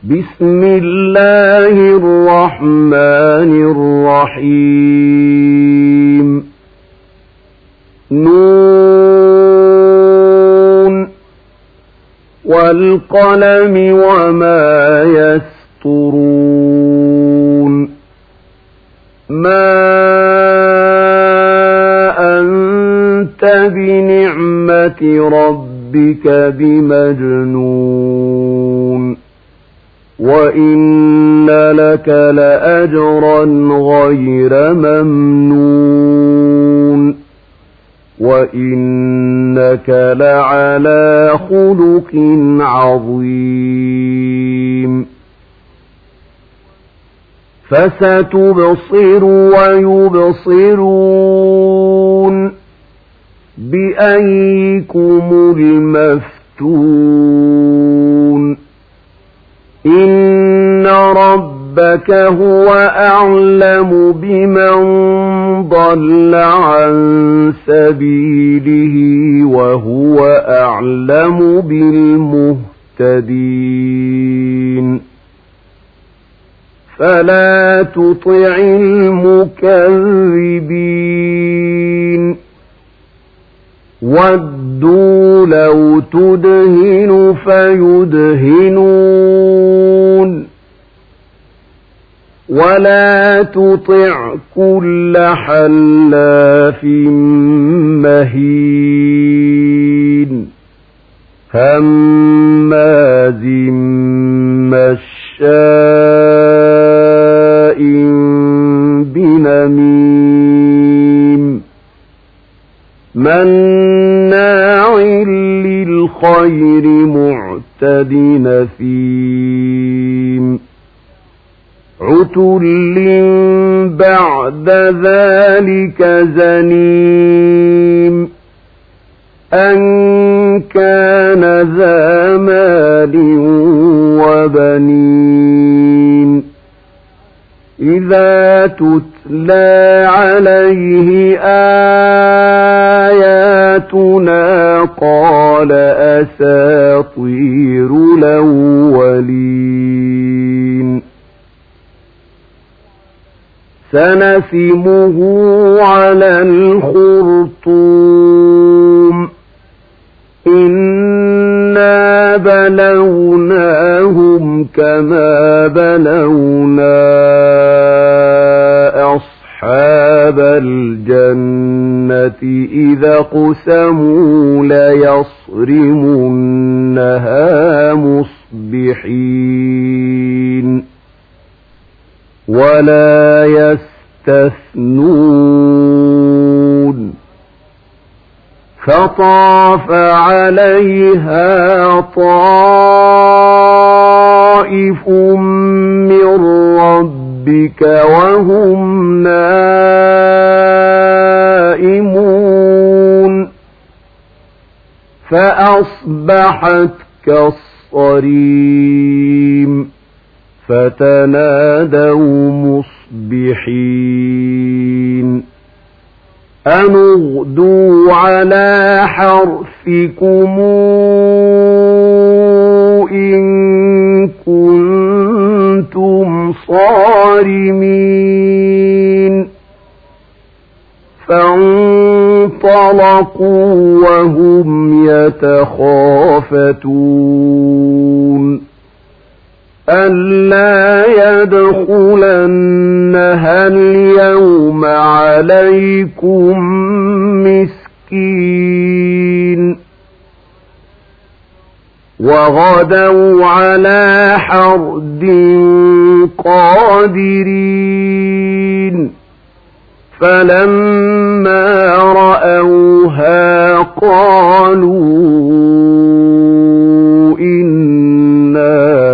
بسم الله الرحمن الرحيم نون والقلم وما يسطرون ما أنت بنعمة ربك بمجنون وإن لك لأجرا غير ممنون وإنك لعلى خلق عظيم فستبصر ويبصرون بأيكم المفتون إن ربك هو أعلم بمن ضل عن سبيله وهو أعلم بالمهتدين فلا تطع المكذبين ودوا لو تدهن فيدهنون ولا تطع كل حلاف مهين هماز مشاء بنميم مناع للخير معتد نثيم عتل بعد ذلك زنيم أن كان ذا مال وبنين إذا تتلى عليه آياتنا قال أساطير الأولين سنسمه على الخرطوم إنا بلوناهم كما بلونا أصحاب الجنة إذا قسموا ليصرمنها مصبحين ولا يستثنون فطاف عليها طائف من ربك وهم نائمون فأصبحت كالصريم فتنادوا مصبحين أن اغدوا على حرثكم إن كنتم صارمين فانطلقوا وهم يتخافتون ألا يدخلنها اليوم عليكم مسكين وغدوا على حرد قادرين فلما رأوها قالوا إنا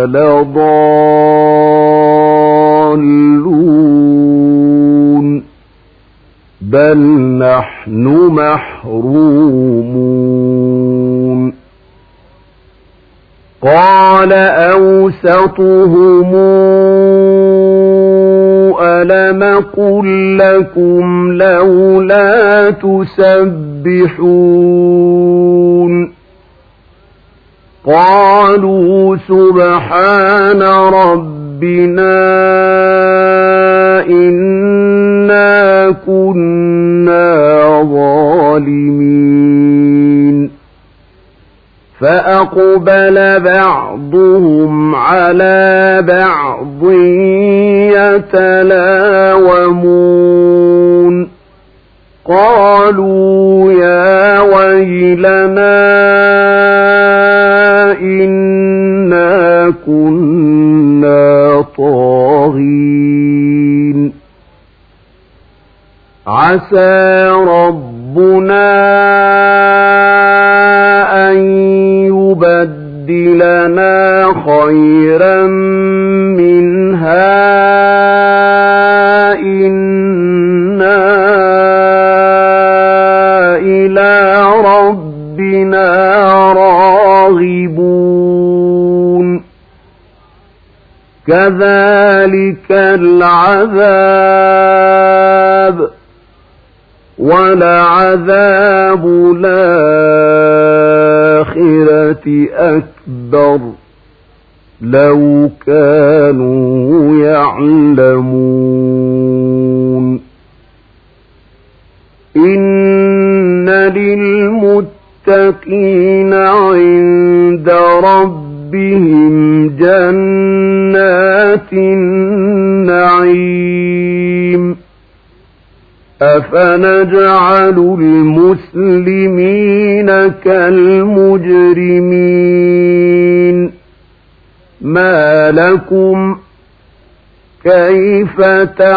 لضالون بل نحن محرومون قال أوسطهم ألم قل لكم لولا تسبحون قال قالوا سبحان ربنا إنا كنا ظالمين فأقبل بعضهم على بعض يتلاومون قالوا يا ويلنا إنا كنا طاغين عسى ربنا أن يبدلنا خيرا منها إنا إلى ربنا راغبون كذلك العذاب ولعذاب الآخرة أكبر لو كانوا يعلمون إن للمتقين عند ربهم جنات النعيم أفنجعل المسلمين كالمجرمين ما لكم كيف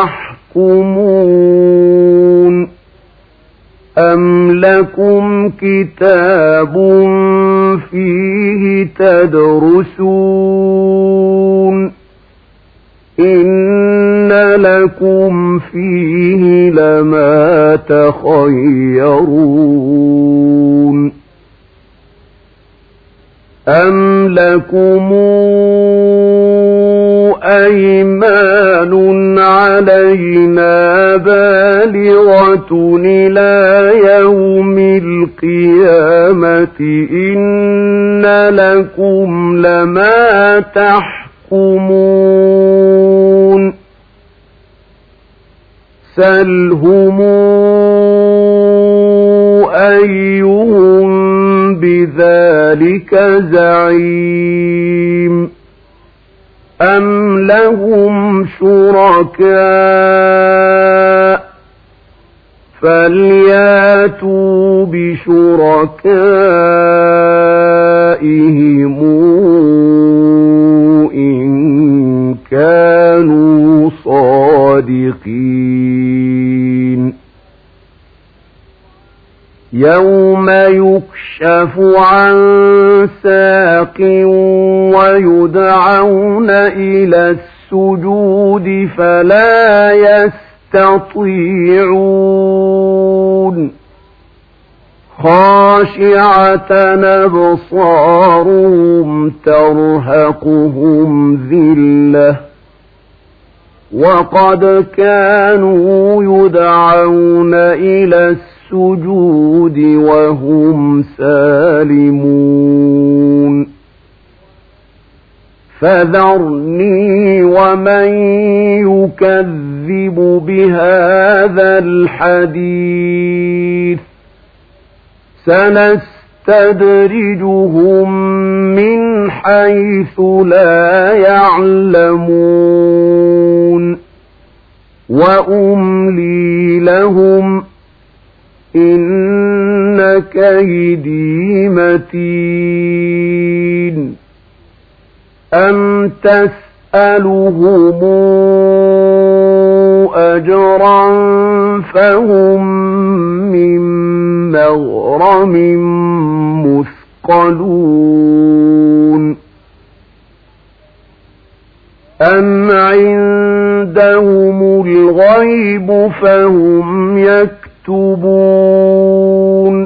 تحكمون أم لكم كتاب فيه تدرسون إن لكم فيه لما تخيرون أم لكم أيمان علينا بالغة إلى يوم القيامة إن لكم لما تحكمون سلهم أيهم بذلك زعيم أم لهم شركاء فلياتوا بشركائهم إن كانوا صادقين يوم يكشف عن ساق ويدعون إلى السجود فلا يستطيعون خاشعة أبصارهم ترهقهم ذلة وقد كانوا يدعون إلى السجود وهم سالمون فذرني ومن يكذب بهذا الحديث سنستدرجهم من حيث لا يعلمون وأملي لهم إن كيدي متين أم تسألهم أجرا فهم من مغرم مثقلون أم عندهم الغيب فهم يكتبون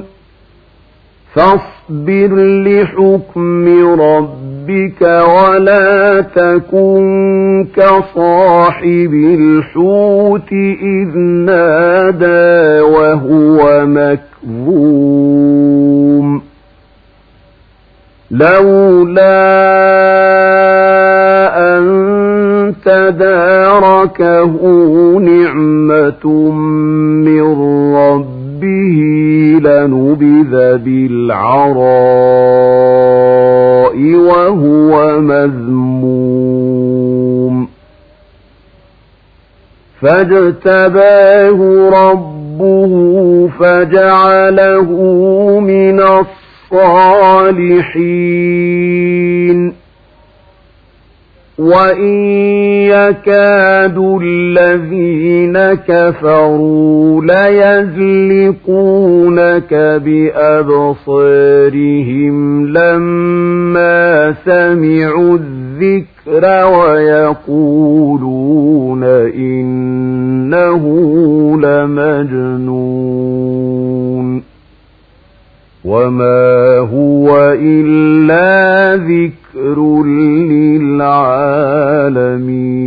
فاصبر لحكم ربك ولا تكن كصاحب الحوت إذ نادى وهو مكظوم لولا أن تداركه نعمة من ربه لنبذ بالعراء وهو مذموم فاجتباه ربه فجعله من الصالحين وإن يكاد الذين كفروا ليزلقونك بأبصارهم لما سمعوا الذكر ويقولون إنه لمجنون وما هو إلا ذكر للعالمين